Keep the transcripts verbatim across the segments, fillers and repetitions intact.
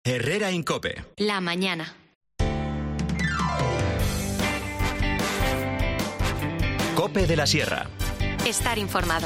Herrera Incope. La mañana. Cope de la Sierra. Estar informado.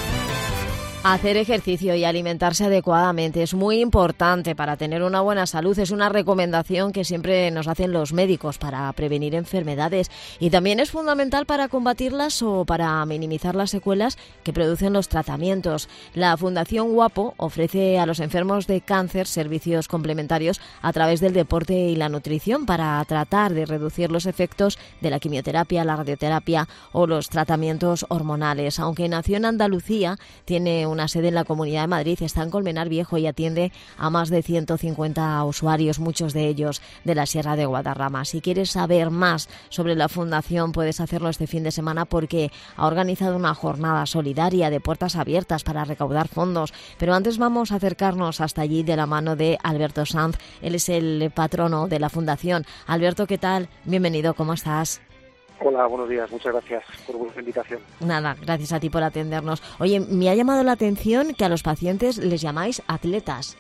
Hacer ejercicio y alimentarse adecuadamente es muy importante para tener una buena salud. Es una recomendación que siempre nos hacen los médicos para prevenir enfermedades y también es fundamental para combatirlas o para minimizar las secuelas que producen los tratamientos. La Fundación Guapo ofrece a los enfermos de cáncer servicios complementarios a través del deporte y la nutrición para tratar de reducir los efectos de la quimioterapia, la radioterapia o los tratamientos hormonales. Aunque nació en Andalucía, tiene una sede en la Comunidad de Madrid, está en Colmenar Viejo y atiende a más de ciento cincuenta usuarios, muchos de ellos de la Sierra de Guadarrama. Si quieres saber más sobre la Fundación, puedes hacerlo este fin de semana porque ha organizado una jornada solidaria de puertas abiertas para recaudar fondos. Pero antes vamos a acercarnos hasta allí de la mano de Alberto Sanz. Él es el patrono de la Fundación. Alberto, ¿qué tal? Bienvenido, ¿cómo estás? Hola, buenos días. Muchas gracias por vuestra invitación. Nada, gracias a ti por atendernos. Oye, me ha llamado la atención que a los pacientes les llamáis atletas.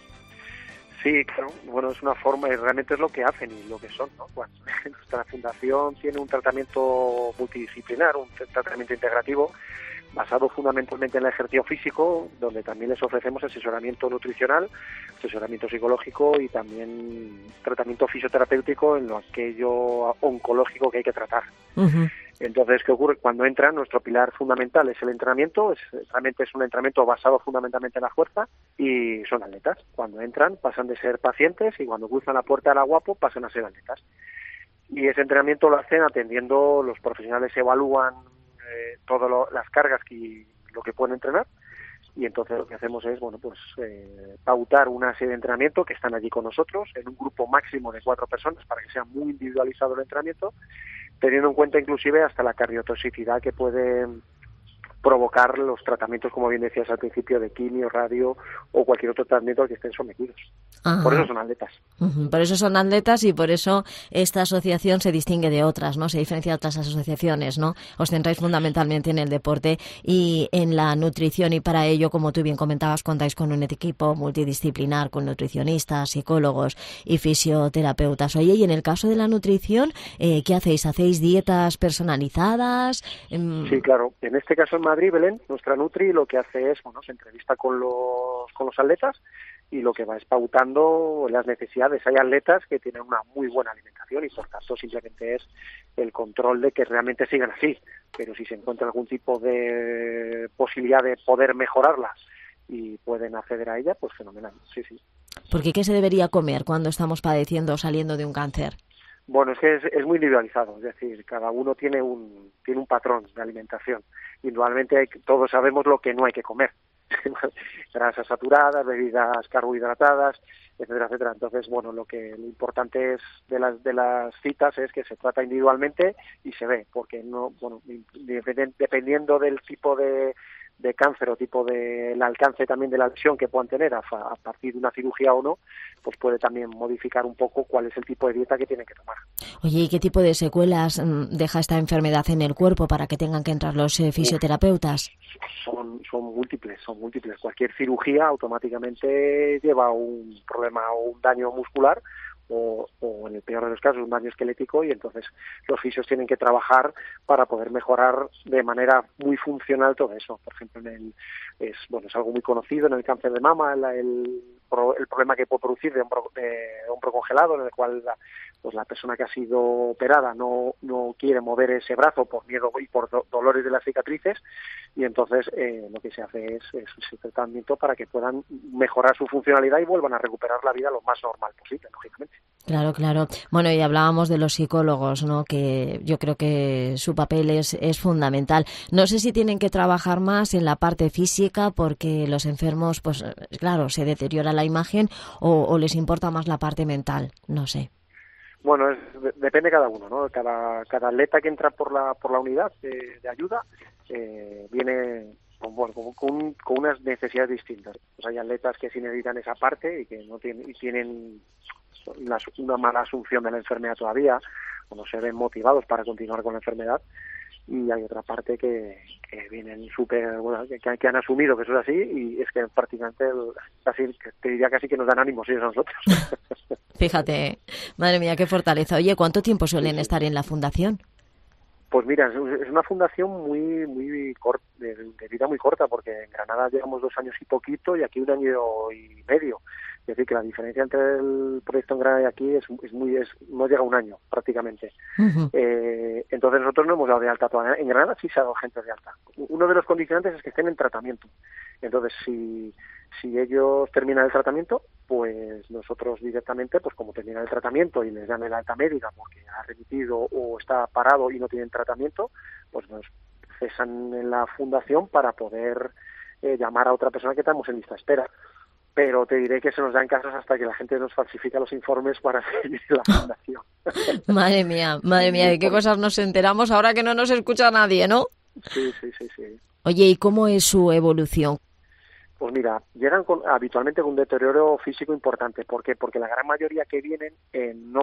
Sí, claro. Bueno, es una forma, y realmente es lo que hacen y lo que son, ¿no? Bueno, nuestra fundación tiene un tratamiento multidisciplinar, un tratamiento integrativo, basado fundamentalmente en el ejercicio físico, donde también les ofrecemos asesoramiento nutricional, asesoramiento psicológico y también tratamiento fisioterapéutico en lo aquello oncológico que hay que tratar. Uh-huh. Entonces, ¿qué ocurre? Cuando entran, nuestro pilar fundamental es el entrenamiento, es, realmente es un entrenamiento basado fundamentalmente en la fuerza y son atletas. Cuando entran, pasan de ser pacientes y cuando cruzan la puerta de la Guapo, pasan a ser atletas. Y ese entrenamiento lo hacen atendiendo, los profesionales evalúan Eh, todas las cargas y lo que pueden entrenar, y entonces lo que hacemos es bueno pues eh, pautar una serie de entrenamiento que están allí con nosotros en un grupo máximo de cuatro personas para que sea muy individualizado el entrenamiento, teniendo en cuenta inclusive hasta la cardiotoxicidad que puede provocar los tratamientos, como bien decías al principio, de quimio, radio o cualquier otro tratamiento al que estén sometidos. Ajá. Por eso son atletas. Uh-huh. Por eso son atletas y por eso esta asociación se distingue de otras, ¿no? Se diferencia de otras asociaciones, ¿no? Os centráis fundamentalmente en el deporte y en la nutrición y para ello, como tú bien comentabas, contáis con un equipo multidisciplinar, con nutricionistas, psicólogos y fisioterapeutas. Oye, y en el caso de la nutrición, eh, ¿qué hacéis? ¿Hacéis dietas personalizadas? Sí, claro. En este caso en Madrid, Belén, nuestra Nutri lo que hace es, bueno, se entrevista con los con los atletas y lo que va es pautando las necesidades. Hay atletas que tienen una muy buena alimentación y por tanto simplemente es el control de que realmente sigan así. Pero si se encuentra algún tipo de posibilidad de poder mejorarlas y pueden acceder a ella, pues fenomenal. Sí, sí. ¿Por qué? ¿Qué se debería comer cuando estamos padeciendo o saliendo de un cáncer? Bueno, es que es, es muy individualizado, es decir, cada uno tiene un tiene un patrón de alimentación. Indudablemente hay, todos sabemos lo que no hay que comer. Grasas saturadas, bebidas carbohidratadas, etcétera, etcétera. Entonces, bueno, lo que lo importante es de las de las citas es que se trata individualmente y se ve, porque no, bueno, dependiendo del tipo de de cáncer o tipo de el alcance también de la lesión que puedan tener a, a partir de una cirugía o no, pues puede también modificar un poco cuál es el tipo de dieta que tienen que tomar. Oye, ¿y qué tipo de secuelas deja esta enfermedad en el cuerpo para que tengan que entrar los eh, fisioterapeutas? Son, son múltiples, son múltiples. Cualquier cirugía automáticamente lleva un problema o un daño muscular o, o en el peor de los casos un daño esquelético y entonces los fisios tienen que trabajar para poder mejorar de manera muy funcional todo eso. Por ejemplo, en el, es bueno es algo muy conocido en el cáncer de mama, el, el, el problema que puede producir de hombro, de hombro congelado, en el cual la, pues la persona que ha sido operada no no quiere mover ese brazo por miedo y por do, dolores de las cicatrices y entonces eh, lo que se hace es, es ese tratamiento para que puedan mejorar su funcionalidad y vuelvan a recuperar la vida lo más normal posible, lógicamente. Claro, claro. Bueno, y hablábamos de los psicólogos, ¿no? Que yo creo que su papel es, es fundamental. No sé si tienen que trabajar más en la parte física porque los enfermos, pues claro, se deteriora la imagen o, o les importa más la parte mental, no sé. Bueno, es, depende de cada uno, ¿no? Cada, cada atleta que entra por la por la unidad de, de ayuda eh, viene con, bueno, con, con, con unas necesidades distintas. Pues hay atletas que sí necesitan esa parte y que no tienen y tienen una, una mala asunción de la enfermedad todavía, o no se ven motivados para continuar con la enfermedad. Y hay otra parte que, que vienen súper, bueno, que, que han asumido que eso es así y es que prácticamente el, casi, te diría casi que nos dan ánimos ellos a nosotros. Fíjate, madre mía, qué fortaleza. Oye, ¿cuánto tiempo suelen estar en la fundación? Pues mira, es una fundación muy muy corta, de, de vida muy corta, porque en Granada llevamos dos años y poquito y aquí un año y medio. Es decir, que la diferencia entre el proyecto en Granada y aquí es, es muy es no llega a un año prácticamente. Uh-huh. Eh, entonces nosotros no hemos dado de alta todavía. En Granada sí se ha dado gente de alta. Uno de los condicionantes es que estén en tratamiento. Entonces, si si ellos terminan el tratamiento, pues nosotros directamente, pues como terminan el tratamiento y les dan el alta médica porque ha remitido o está parado y no tienen tratamiento, pues nos cesan en la fundación para poder eh, llamar a otra persona que estamos en lista de espera. Pero te diré que se nos dan casos hasta que la gente nos falsifica los informes para seguir en la fundación. Madre mía, madre mía, ¿de qué cosas nos enteramos ahora que no nos escucha nadie, no? Sí, sí, sí, sí. Oye, ¿y cómo es su evolución? Pues mira, llegan con, habitualmente con un deterioro físico importante. ¿Por qué? Porque la gran mayoría que vienen eh, no,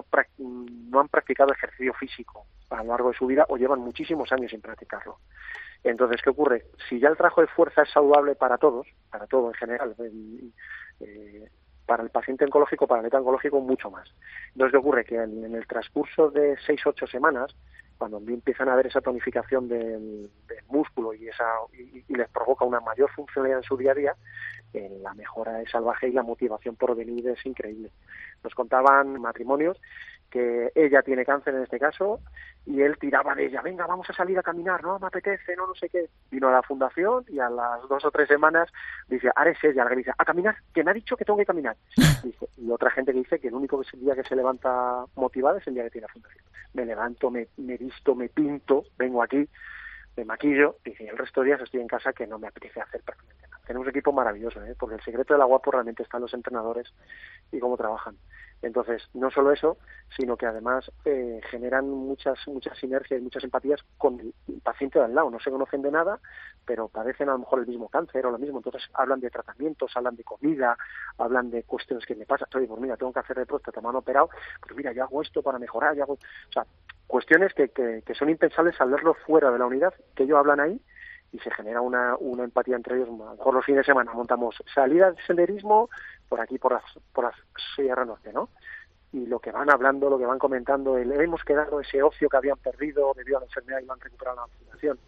no han practicado ejercicio físico a lo largo de su vida o llevan muchísimos años sin practicarlo. Entonces, ¿qué ocurre? Si ya el trabajo de fuerza es saludable para todos, para todo en general, eh, eh, para el paciente oncológico, para el meta oncológico, mucho más. Entonces, ¿qué ocurre? Que en, en el transcurso de seis o ocho semanas, cuando empiezan a ver esa tonificación del, del músculo y, esa, y, y les provoca una mayor funcionalidad en su día a día, eh, la mejora es salvaje y la motivación por venir es increíble. Nos contaban matrimonios que ella tiene cáncer en este caso y él tiraba de ella, venga, vamos a salir a caminar, no, me apetece, no, no sé qué. Vino a la fundación y a las dos o tres semanas dice, ahora es ella la que dice, a caminar, que me ha dicho que tengo que caminar. Dice, y otra gente que dice que el único día que se levanta motivada es el día que tiene la fundación. Me levanto, me, me visto, me pinto, vengo aquí, me maquillo, y el resto de días estoy en casa que no me apetece hacer prácticamente nada. Tenemos un equipo maravilloso, ¿eh? Porque el secreto de la guapo realmente está en los entrenadores y cómo trabajan. Entonces, no solo eso, sino que además eh, generan muchas muchas sinergias y muchas empatías con el paciente de al lado. No se conocen de nada, pero padecen a lo mejor el mismo cáncer o lo mismo. Entonces, hablan de tratamientos, hablan de comida, hablan de cuestiones que me pasan. Oye, pues mira, tengo que hacer de próstata, me han operado, pues mira, yo hago esto para mejorar, yo hago... O sea, cuestiones que, que, que son impensables al verlo fuera de la unidad, que ellos hablan ahí, y se genera una, una empatía entre ellos. A lo mejor los fines de semana montamos salida de senderismo por aquí, por la, por la Sierra Norte, ¿no? Y lo que van hablando, lo que van comentando, el, hemos quedado ese ocio que habían perdido debido a la enfermedad y lo han recuperado en la fundación.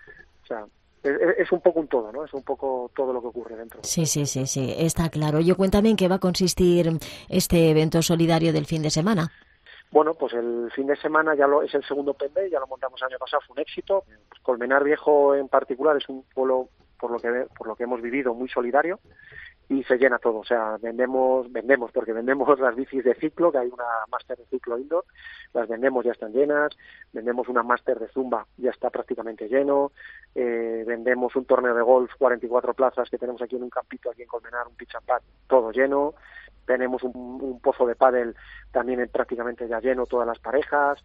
O sea, es, es un poco un todo, ¿no? Es un poco todo lo que ocurre dentro. Sí, sí, sí, sí, está claro. Oye, cuéntame en qué va a consistir este evento solidario del fin de semana. Bueno, pues el fin de semana ya lo es el segundo P M B, ya lo montamos el año pasado, fue un éxito. Pues Colmenar Viejo en particular es un pueblo, por lo que por lo que hemos vivido, muy solidario y se llena todo. O sea, vendemos, vendemos porque vendemos las bicis de ciclo, que hay una máster de ciclo indoor, las vendemos, ya están llenas. Vendemos una máster de zumba, ya está prácticamente lleno. Eh, vendemos un torneo de golf, cuarenta y cuatro plazas que tenemos aquí en un campito, aquí en Colmenar, un pitch and pad, todo lleno. Tenemos un, un pozo de pádel también prácticamente ya lleno, todas las parejas,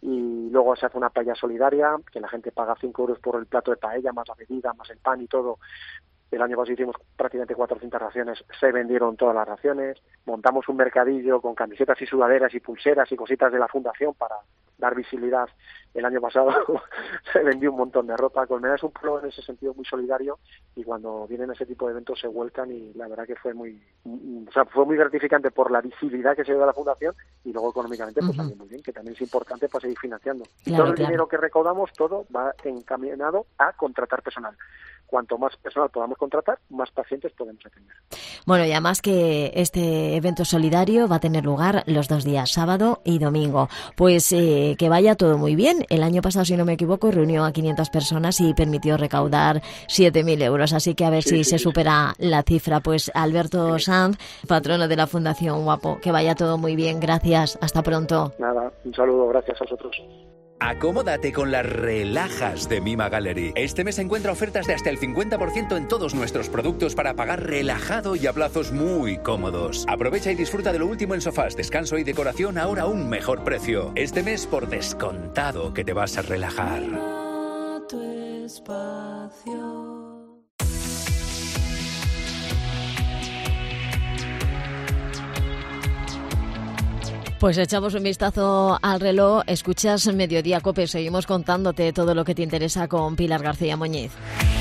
y luego se hace una paella solidaria, que la gente paga cinco euros por el plato de paella, más la bebida, más el pan y todo. El año pasado hicimos prácticamente cuatrocientas raciones, se vendieron todas las raciones. Montamos un mercadillo con camisetas y sudaderas y pulseras y cositas de la fundación para dar visibilidad. El año pasado se vendió un montón de ropa. Colmenar es un pueblo en ese sentido muy solidario y cuando vienen ese tipo de eventos se vuelcan y la verdad que fue muy, o sea, fue muy gratificante por la visibilidad que se dio a la fundación y luego económicamente pues uh-huh. también muy bien, que también es importante para seguir financiando. Y claro, todo el claro. dinero que recaudamos, todo va encaminado a contratar personal. Cuanto más personal podamos contratar, más pacientes podemos atender. Bueno, y además que este evento solidario va a tener lugar los dos días, sábado y domingo. Pues eh, que vaya todo muy bien. El año pasado, si no me equivoco, reunió a quinientas personas y permitió recaudar siete mil euros. Así que a ver sí, si sí, se sí, supera sí. la cifra. Pues Alberto sí. Sanz, patrono de la Fundación Guapo. Que vaya todo muy bien. Gracias. Hasta pronto. Nada, un saludo. Gracias a vosotros. Acomódate con las relajas de Mima Gallery. Este mes encuentra ofertas de hasta el cincuenta por ciento en todos nuestros productos para pagar relajado y a plazos muy cómodos. Aprovecha y disfruta de lo último en sofás, descanso y decoración ahora a un mejor precio. Este mes por descontado que te vas a relajar. Tu espacio. Pues echamos un vistazo al reloj, escuchas Mediodía Cope, seguimos contándote todo lo que te interesa con Pilar García Muñiz.